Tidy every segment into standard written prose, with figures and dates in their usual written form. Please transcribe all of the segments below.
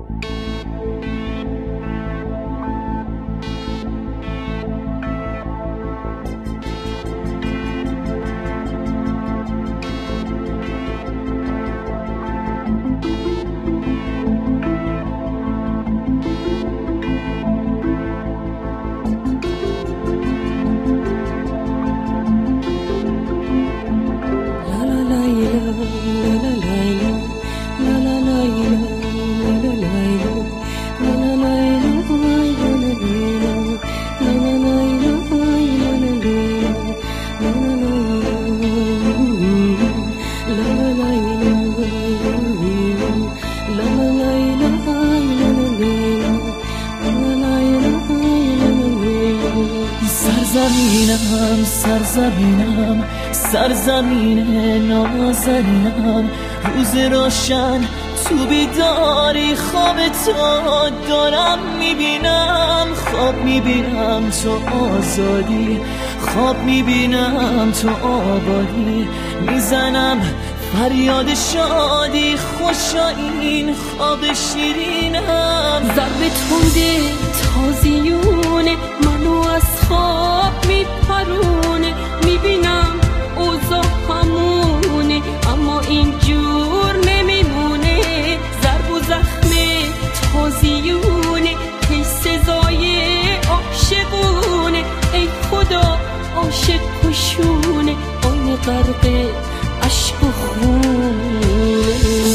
سرزمینم سرزمین نازنینم، روز روشن تو بیداری خواب تو دارم میبینم، خواب میبینم تو آزادی، خواب میبینم تو آبادی، میزنم فریاد شادی، خوشا این خواب شیرینم. ضرب تنده تازیونه منو از خواب میپرونه، میبینم اوضاع همونه اما اینجور نمیمونه، ضرب و زخم تازیونه پی سزای عاشقونه، ای خدا عاشق کشونه آن غرق عشق و خونه.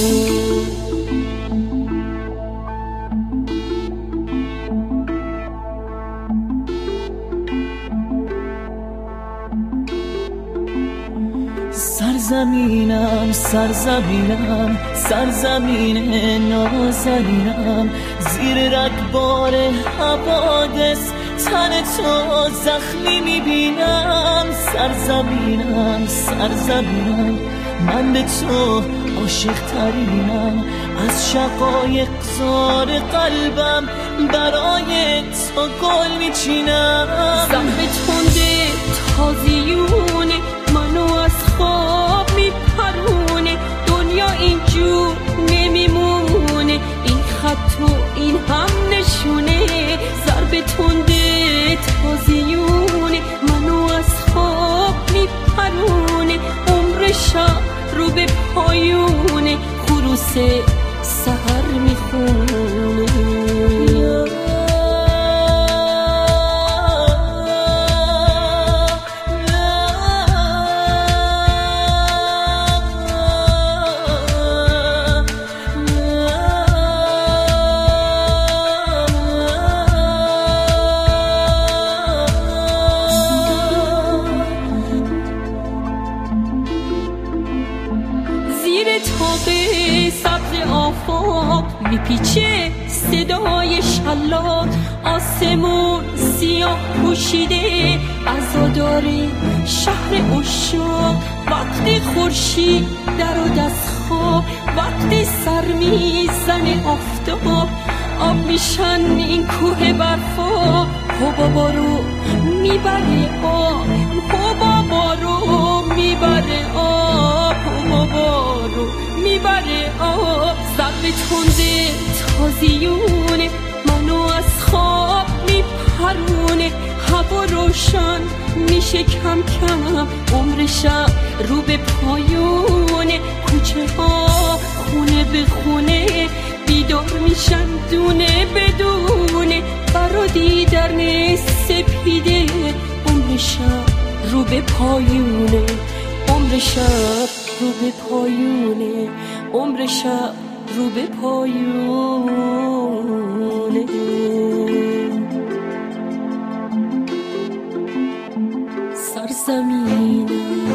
سرزمینم سرزمینم سرزمین نازنینم، زیر رگبار حوادث تن تو زخمی میبینم. سرزمینم سرزمینم من به تو عاشق ترینم، از شقایق زار قلبم برای تو گل میچینم. ضرب تنده تازیونه منو از خواب میپرونه، دنیا اینجور نمیمونه این خط و این هم نشونه، ضرب تنده تازیونه منو از خواب میپرونه، عمر شب رو به پایونه خروس سحر میخونه. سبز آفاق میپیچه صدای شلاق، آسمون سیاه پوشیده عزاداره شهر عشاق، وقتی خورشید در و دست خواب، وقتی سر میزنه آفتاب، آب میشن این کوه برفا، حبابا رو میبره آب، حبابا رو میبره آب، حبابا رو میبره آب. ضرب تنده تازیونه منو از خواب میپرونه، هوا روشن میشه کم کم، عمر شب رو به پایونه، کوچه ها خونه به خونه بیدار میشن دونه بدونه، برا دیدن سپیده عمر شب رو به پایونه، عمر شب رو به پایونه، عمر شب رو به پایونه. سرزمینم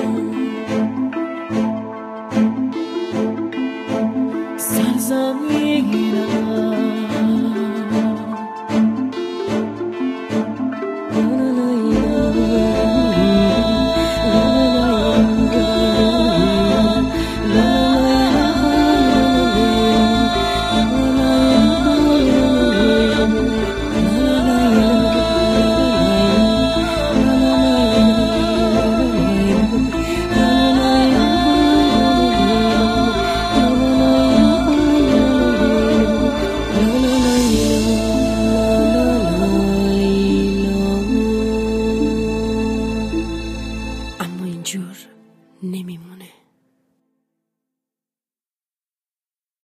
سرزمینم نمیمونه.